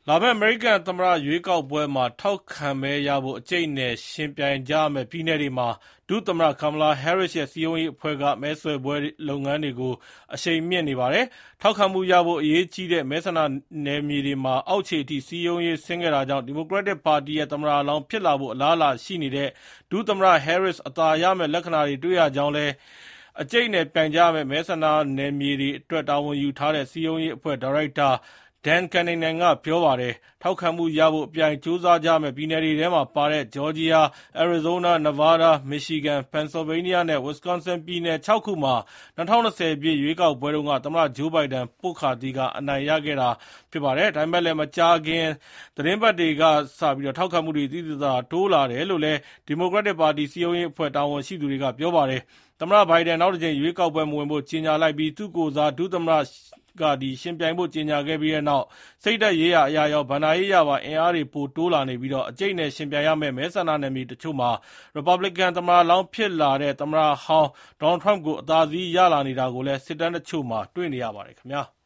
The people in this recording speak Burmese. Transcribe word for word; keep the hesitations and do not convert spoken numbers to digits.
လာမယ့်အမေရိကန်သမ္မတရွေးကောက်ပွဲမှာထောက်ခံမဲရဖို့အကြိတ်အနယ်ယှဉ်ပြိုင်ကြရမယ့်ပြည်နယ်တွေမှာဒုသမ္မတ Kamala Harris ရဲ့စည်းရုံးရေးအဖွဲ့ကမဲဆွယ်ပွဲလုပ်ငန်းတွေကိုအရှိန်မြှင့်နေပါတယ်။ထောက်ခံမှုရဖို့အရေးကြီးတဲ့မဲဆန္ဒနယ်မြေတွေမှာအောက်ခြေအထိစည်းရုံးရေးဆင်းခဲ့တာကြောင့်ဒီမိုကရက်တစ်ပါတီရဲ့သမ္မတလောင်းဖြစ်လာဖို့အလားအလာရှိနေတဲ့ဒုသမ္မတ Harris အသာရမယ့်လက္ခဏာတွေတွေ့ရကြောင်းလည်းအကြိတ်အနယ်ပြိုင်ကြရမယ့်မဲဆန္ဒနယ်မြေတွေအတွက်တာဝန်ယူထားတဲ့စည်းရုံးရေးအဖွဲ့ဒါရိုက်တာ Dan Kinanen ကပြောပါတယ်။ထောက်ခံမှုရဖို့အပြိုင်ကြိုးစားကြမယ့်ပြည်နယ်တွေထဲမှာပါတဲ့ Georgia, Arizona, Nevada, Michigan, Pennsylvania နဲ့ Wisconsin ပြည်နယ် ခြောက်ခုမှာ၂၀၂၀ပြည့်ရွေးကောက်ပွဲတုန်းကသမ္မတ Joe Biden ပွတ်ခါသီးကအနိုင်ရခဲ့တာဖြစ်ပါတယ်။ဒါပေမဲ့လည်းမကြာခင်သီတင်းပတ်တွေကစပြီးထောက်ခံမှုတွေသိသိသာသာတိုးလာတယ်လို့လည်းဒီမိုကရက်တစ်ပါတီစည်းရုံးရေးအဖွဲ့တာဝန်ရှိသူတွေကပြောပါတယ်။သမ္မတ Biden နောက်တစ်ကြိမ်ရွေးကောက်ပွဲမဝင်ဖို့ကြေညာလိုက်ပြီးသူ့ကိုယ်စားဒုသမ္မတကရှင်ပြိုင်ဖို့ကြေညာခဲ့ပြီးတဲ့နောက်စိတ်ဓာတ်ရေးရာအရာရောဘဏ္ဍာရေးရာပါအင်အားတွေပိုတိုးလာနေပြီးတော့အကြိတ်နဲ့ရှင်ပြိုင်ရမယ့်မဲဆန္ဒနယ်မြေတချို့မှာ Republican သမ္မတလောင်းဖြစ်လာတဲ့သမ္မတဟောင်း Donald Trump ကိုအသာစီးရလာနေတာကိုလည်းစစ်တမ်းတချို့မှာတွေ့နေရပါတယ်ခင်ဗျာ။